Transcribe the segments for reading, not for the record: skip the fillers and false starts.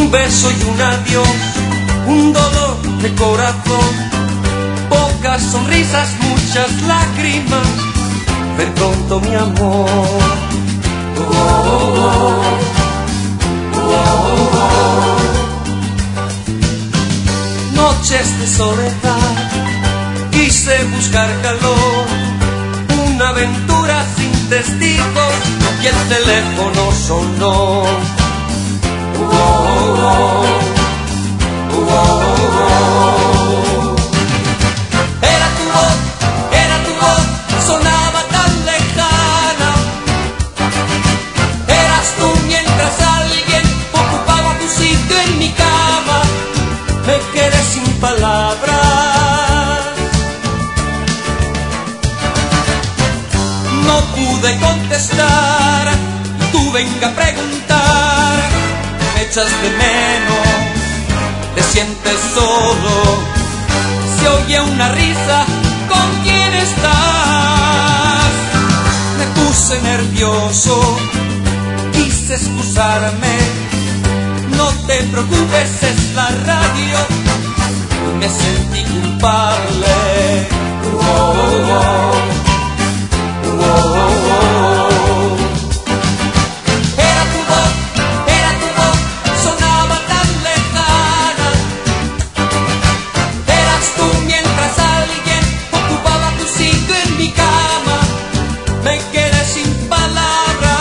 un beso y un adiós, un dolor de corazón, pocas sonrisas, muchas lágrimas, ver pronto mi amor. Noches de soledad, quise buscar calor, una aventura sin testigos y el teléfono sonó. Era tu voz, sonaba tan lejana. Eras tú mientras alguien ocupaba tu sitio en mi cama. Me quedé sin palabras, no pude contestar. Tú venga a preguntar, me echas de menos, te sientes solo, se oye una risa, ¿con quién estás? Me puse nervioso, quise excusarme, no te preocupes, es la radio, y me sentí culpable. Era tu voz, sonaba tan lejana. Eras tú mientras alguien ocupaba tu sitio en mi cama. Me quedé sin palabras.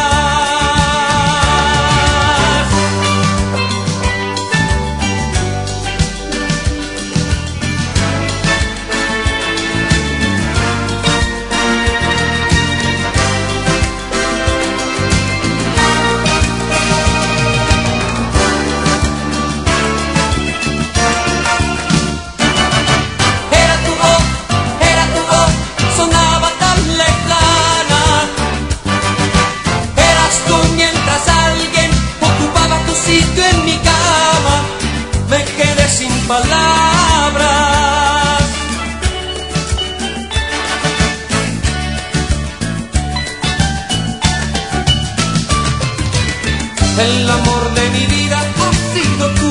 Era tu voz, sonaba tan lejana. Eras tú mientras alguien ocupaba tu sitio en mi cama. Me quedé sin palabras. El amor de mi vida ha sido